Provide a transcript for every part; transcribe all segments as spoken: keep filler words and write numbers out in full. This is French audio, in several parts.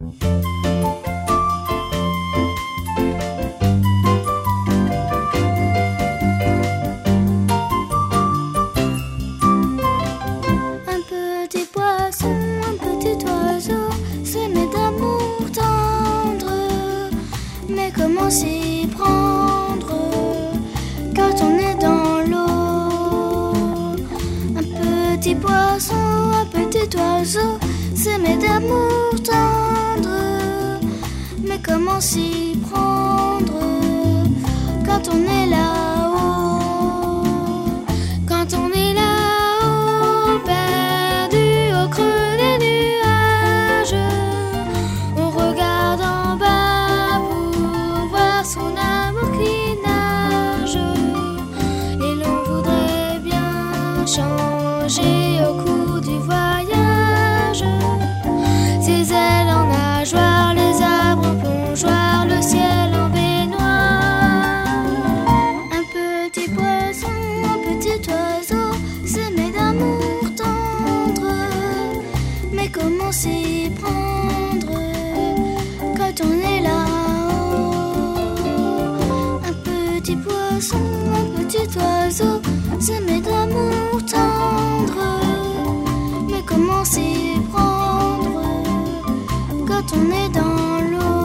Comment s'y prendre quand on est dans l'eau? Un petit poisson, un petit oiseau, s'aimer d'amour tendre. Mais comment s'y prendre quand on est là-haut? Quand on est là-haut, perdu au creux des nuages, on regarde en bas pour voir son amour qui nage. Et l'on voudrait bien changer au cours du voyage ses ailes en nageoire, les arbres en plongeoir, le ciel en baignoire. Un petit poisson, un petit oiseau, s'aimer d'amour tendre. Mais comment s'y prendre quand on est là-haut? Un petit poisson, un petit oiseau, s'aimer d'amour tendre. Mais comment s'y prendre quand on est dans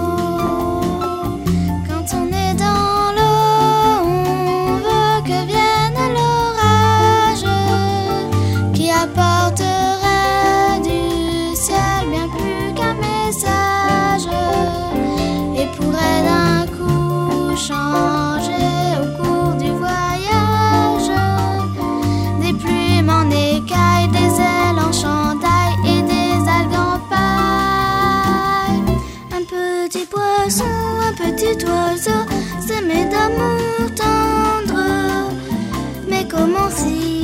l'eau? Quand on est dans l'eau, on veut que vienne l'orage qui apporterait du ciel bien plus qu'un message et pourrait d'un coup changer au cours du voyage des plumes en écailles, des ailes en chandail et des algues en paille. Un petit poisson, un petit oiseau, s'aimer d'amour tendre. Mais comment s'y